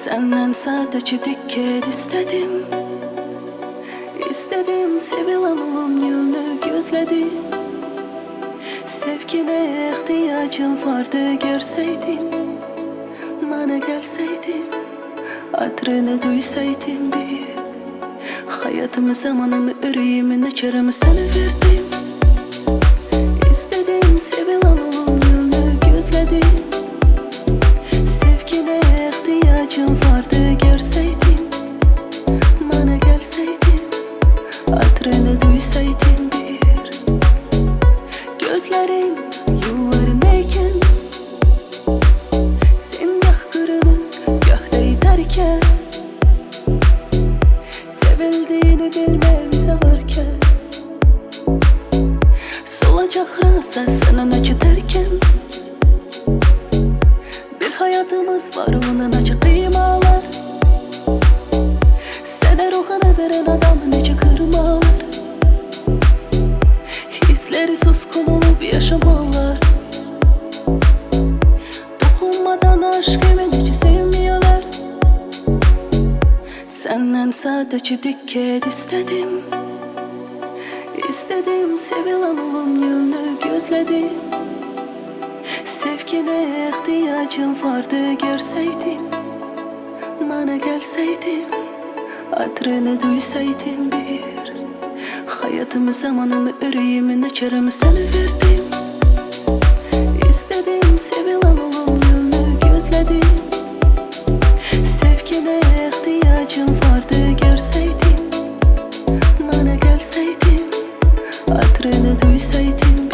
Senden sadece dikkat istedim. İstedim sevilen olum yolunu gözledim. Sevgine ihtiyacım vardı görseydin. Bana gelseydin, adrını duysaydın bir. Hayatımı, zamanımı, yüreğimi, neçarımı sana verdim. İstedim sevilen olum yolunu gözledim. Sevgine ihtiyacım vardı görseydin. Bana gelseydin, adrını duysaydın bir. Gözlerin yollarındayken, sen gah kırılıp gah da iterken, sevildiğini bilmemize varken, solacak rasa senin acı derken, bir hayatımız var onun acı kıymalar. Sana ruhunu veren adam nece kırmalar. Hisleri suskun olup yaşamalar. Dokunmadan aşkımı nece sevmiyorlar. Senden sadece dikkat istedim. İstedim sevilen olum yolunu gözledim. Sevgine ihtiyacım vardı görseydin. Bana gelseydin, adrını duysaydın bir. Hayatımı, zamanımı, yüreğimi, neçarımı sana verdim. İstedim sevilen olum yolunu gözledim. Sevgine ihtiyacım vardı görseydin. Bana gelseydin, adrını duysaydın